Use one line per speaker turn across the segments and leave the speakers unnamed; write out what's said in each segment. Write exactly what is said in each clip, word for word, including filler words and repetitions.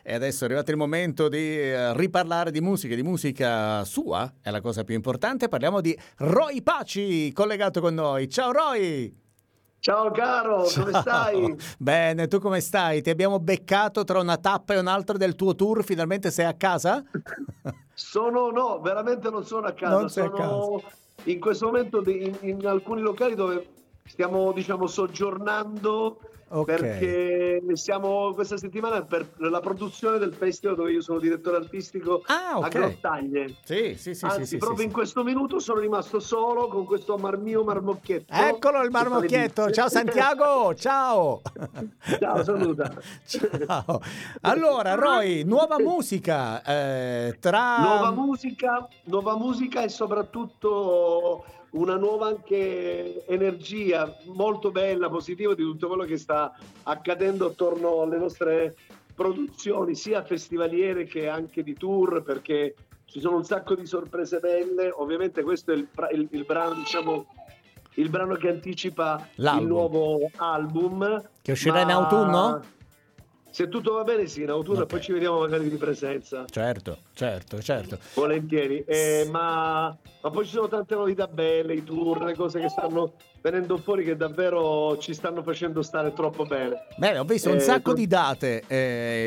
E adesso è arrivato il momento di eh, riparlare di musica, di musica sua, è la cosa più importante. Parliamo di Roy Paci, collegato con noi. Ciao Roy!
Ciao caro,
Ciao.
come stai?
Bene, tu come stai? Ti abbiamo beccato tra una tappa e un'altra del tuo tour, finalmente sei a casa?
Sono, no, veramente non sono a casa,
Non sei a
sono in questo momento di- in, in alcuni locali dove stiamo, diciamo, soggiornando
Ok.
perché siamo questa settimana per la produzione del festival dove io sono direttore artistico
Ah,
a
ok.
Grottaglie.
Sì, sì, sì,
Anzi,
sì, sì,
proprio
sì,
in
sì.
questo minuto sono rimasto solo con questo mar- mio marmocchietto.
Eccolo il
che fa le
marmocchietto.
bizze.
Ciao Santiago, ciao.
Ciao, saluta.
Ciao. Allora, Roy, nuova musica eh, tra...
Nuova musica, nuova musica e soprattutto una nuova anche energia molto bella, positiva di tutto quello che sta accadendo attorno alle nostre produzioni, sia festivaliere che anche di tour, perché ci sono un sacco di sorprese belle. Ovviamente questo è il, pra- il- il brano, diciamo, il brano che anticipa il
l'album
nuovo album,
che uscirà in
ma
autunno?
se tutto va bene sì, in autunno e
Ok,
poi ci vediamo magari di presenza.
certo, certo, certo.
Volentieri, eh, ma, ma poi ci sono tante novità belle, i tour, le cose che stanno venendo fuori che davvero ci stanno facendo stare troppo bene.
Bene, ho visto un
Eh,
sacco
to-
di date eh,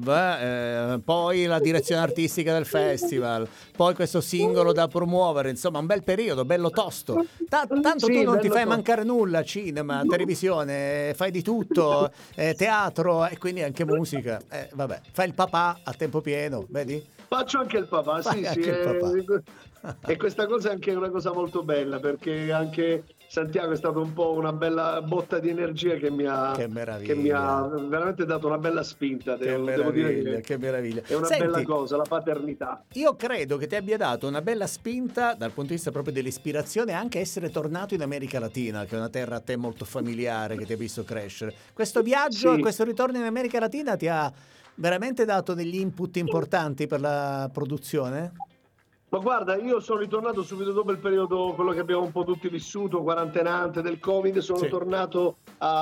live, eh, poi la direzione artistica del festival, poi questo singolo da promuovere, insomma un bel periodo, bello tosto. Ta- tanto tu
sì,
non ti
bello
fai
to-
mancare nulla, cinema, televisione, fai di tutto, eh, teatro e quindi anche musica. Eh, vabbè, fai il papà a tempo pieno, vedi?
Faccio anche il papà,
Fai
sì, sì.
anche il papà.
eh, E questa cosa è anche una cosa molto bella perché anche Santiago è stato un po' una bella botta di energia che mi ha,
Che
che mi ha
meraviglia,
veramente dato una bella spinta.
che
Devo, devo dire
meraviglia,
che
che meraviglia.
è una bella
Senti,
cosa, la paternità.
io credo che ti abbia dato una bella spinta dal punto di vista proprio dell'ispirazione anche essere tornato in America Latina, che è una terra a te molto familiare, che ti ha visto crescere. Questo viaggio e
Sì.
questo ritorno in America Latina ti ha veramente dato degli input importanti per la produzione?
Ma guarda, io sono ritornato subito dopo il periodo, quello che abbiamo un po' tutti vissuto, quarantenante del Covid, sono
Sì.
tornato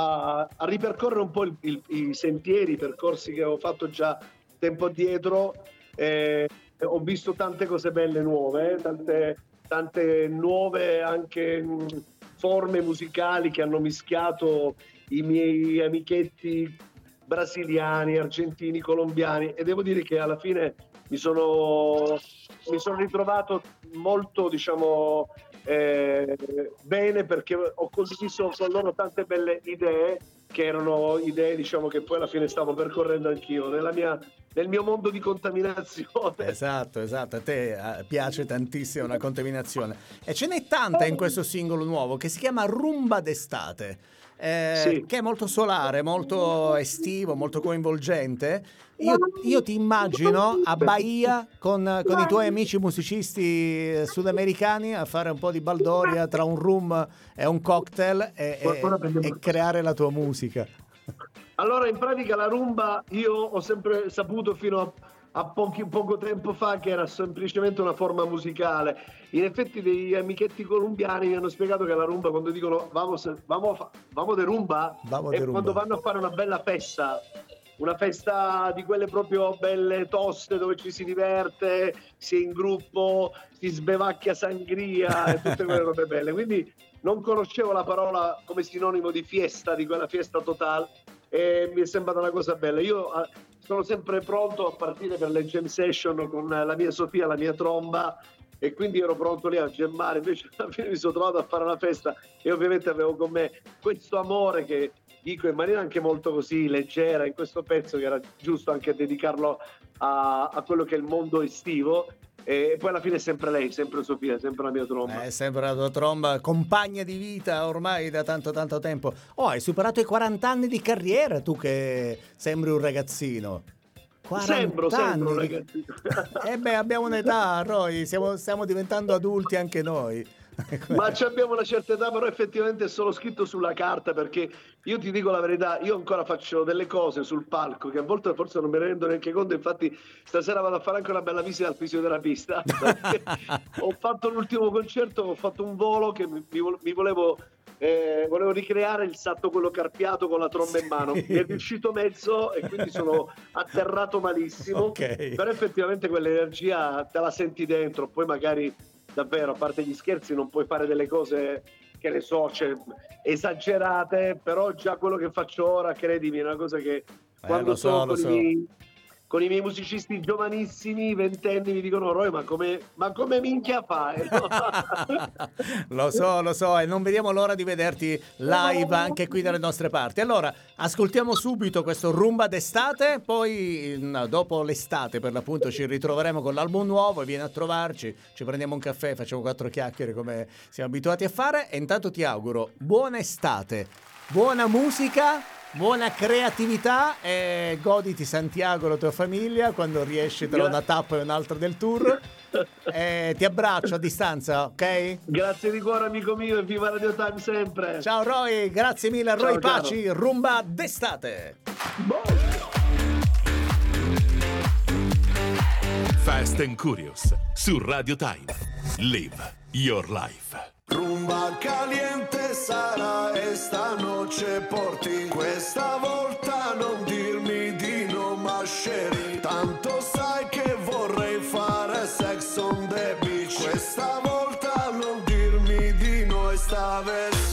a, a ripercorrere un po' il- il- i sentieri, i percorsi che avevo fatto già tempo addietro. Eh, ho visto tante cose belle nuove, eh, tante, tante nuove anche mh, forme musicali che hanno mischiato i miei amichetti brasiliani, argentini, colombiani e devo dire che alla fine mi sono, mi sono ritrovato molto, diciamo, eh, bene perché ho condiviso con loro tante belle idee che erano idee, diciamo, che poi alla fine stavo percorrendo anch'io nella mia, nel mio mondo di contaminazione.
Esatto, esatto, a te eh, piace tantissimo la contaminazione e ce n'è tanta in questo singolo nuovo che si chiama Rumba d'estate, eh,
Sì.
che è molto solare, molto estivo, molto coinvolgente. Io, io ti immagino a Bahia con, con i tuoi amici musicisti eh, sudamericani a fare un po' di baldoria tra un rum e un cocktail e, e-
Ora prendiamo-
e creare la tua musica.
Allora, in pratica la rumba io ho sempre saputo fino a, a pochi- poco tempo fa che era semplicemente una forma musicale. In effetti degli amichetti colombiani mi hanno spiegato che la rumba, quando dicono vamos, vamos, a fa- vamos de rumba,
Vamos
è
de rumba.
quando vanno a fare una bella festa. Una festa di quelle proprio belle toste dove ci si diverte, si è in gruppo, si sbevacchia sangria e tutte quelle robe belle. Quindi non conoscevo la parola come sinonimo di fiesta, di quella fiesta totale, e mi è sembrata una cosa bella. Io eh, sono sempre pronto a partire per le jam session con la mia Sofia, la mia tromba, e quindi ero pronto lì a gemmare. Invece alla fine mi sono trovato a fare una festa e ovviamente avevo con me questo amore che dico in maniera anche molto così leggera in questo pezzo, che era giusto anche dedicarlo a, a quello che è il mondo estivo. E poi alla fine è sempre lei, sempre Sofia, sempre la mia tromba.
È sempre la tua tromba, compagna di vita ormai da tanto tanto tempo. Oh, hai superato i quaranta anni di carriera, tu che sembri un ragazzino.
Sembro,
quaranta
sembro,
anni di...
ragazzi.
Eh beh, abbiamo un'età, Roy, siamo, stiamo diventando adulti anche noi.
Ma ci abbiamo una certa età, però effettivamente è solo scritto sulla carta, perché io ti dico la verità, io ancora faccio delle cose sul palco che a volte forse non me ne rendo neanche conto. Infatti stasera vado a fare anche una bella visita al fisioterapista, perché ho fatto l'ultimo concerto, ho fatto un volo che mi, mi volevo eh, volevo ricreare il salto quello carpiato con la tromba in mano. Mi è riuscito mezzo e quindi sono atterrato malissimo.
Okay.
Però effettivamente quell'energia te la senti dentro, poi magari davvero, a parte gli scherzi, non puoi fare delle cose, che ne so, cioè, esagerate, però già quello che faccio ora, credimi, è una cosa che quando
lo so,
sono
lo
con,
so.
i miei, con i miei musicisti giovanissimi, ventenni, mi dicono: Roy, ma come, ma come minchia fai?
Lo so, lo so, e non vediamo l'ora di vederti live anche qui dalle nostre parti. Allora, ascoltiamo subito questo Rumba d'estate, poi no, dopo l'estate per l'appunto ci ritroveremo con l'album nuovo e vieni a trovarci, ci prendiamo un caffè, facciamo quattro chiacchiere come siamo abituati a fare, e intanto ti auguro buona estate, buona musica, buona creatività, e goditi Santiago e la tua famiglia quando riesci tra una tappa e un'altra del tour. E ti abbraccio a distanza, ok?
Grazie di cuore, amico mio, e viva Radio Time sempre.
Ciao Roy, grazie mille a Roy
Ciao,
Paci, Rumba d'estate.
Fast and Curious su Radio Time. Live your life.
Rumba caliente sarà esta noche por ti. Questa volta non dirmi di no, ma Sherry, tanto sai che vorrei fare sex on the beach. Questa volta non dirmi di no, esta vez.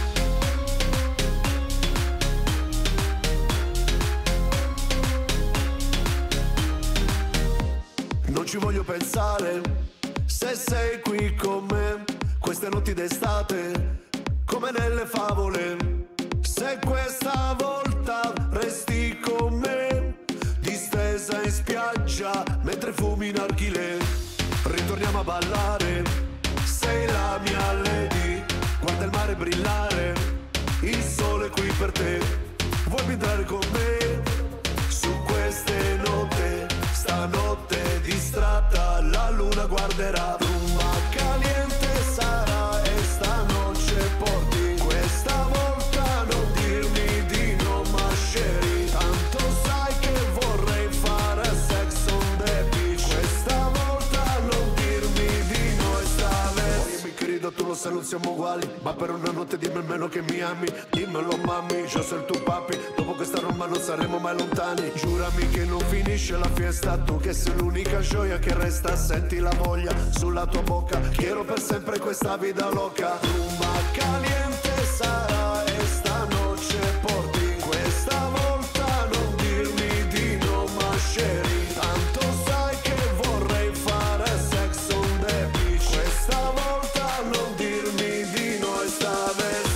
Non ci voglio pensare se sei qui con me. Queste notti d'estate, come nelle favole. Se questa volta resti con me, distesa in spiaggia, mentre fumi narghilè. Ritorniamo a ballare, sei la mia lady. Guarda il mare brillare, il sole qui per te. Vuoi entrare con me? Su queste note, stanotte distratta, la luna guarderà. Rumba caliente sarà esta noche por ti. Questa volta non dirmi di no, ma Sherry, tanto sai che vorrei fare sex on the beach. Questa volta non dirmi di no, esta vez. Oye mi querido, tu lo sai, non siamo uguali, ma per una notte dimmi almeno che mi ami. Dimmelo mami, io sono il tuo papi. Dopo questa Roma non saremo mai lontani. Giurami che non finisce la fiesta, tu che sei l'unica gioia che resta. Senti la voglia sulla tua bocca, quiero per sempre questa vita loca. Rumba caliente sarà esta noche por ti. Questa volta non dirmi di no, ma Sherry, tanto sai che vorrei fare sex on the beach. Questa volta non dirmi di no, esta vez.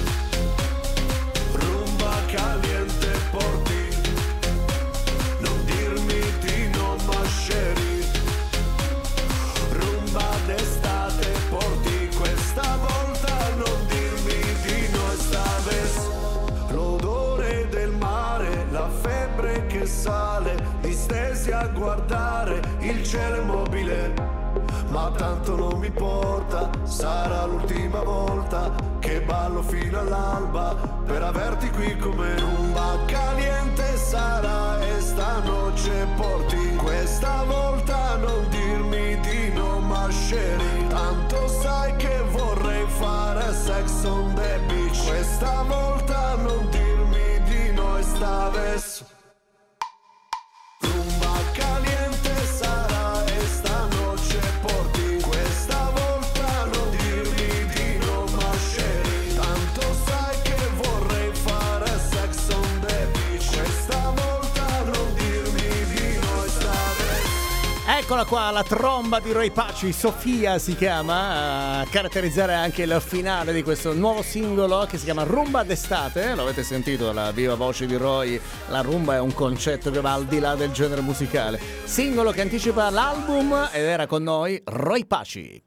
Rumba caliente por ti. Non dirmi di no, ma Sherry. Rumba d'estate por ti. Questa volta non dirmi di no, esta vez. L'odore del mare, la febbre che sale, distesi a guardare il cielo immobile. Ma tanto non mi importa, sarà l'ultima volta che ballo fino all'alba per averti qui come. Rumba caliente sarà esta noche por ti. Questa volta non dirmi di no, ma Sherry, tanto sai che vorrei fare sex on the beach. Questa volta non dirmi di no, esta vez. Rumba caliente sarà esta noche por ti. Questa volta non dirmi di no, ma Sherry, tanto sai che vorrei fare sex on the beach. Questa volta non dirmi di no, esta vez.
Eccola qua, la tromba di Roy Paci, Sofia si chiama, a caratterizzare anche il finale di questo nuovo singolo che si chiama Rumba d'estate. Lo avete sentito, la viva voce di Roy. La rumba è un concetto che va al di là del genere musicale. Singolo che anticipa l'album, ed era con noi Roy Paci.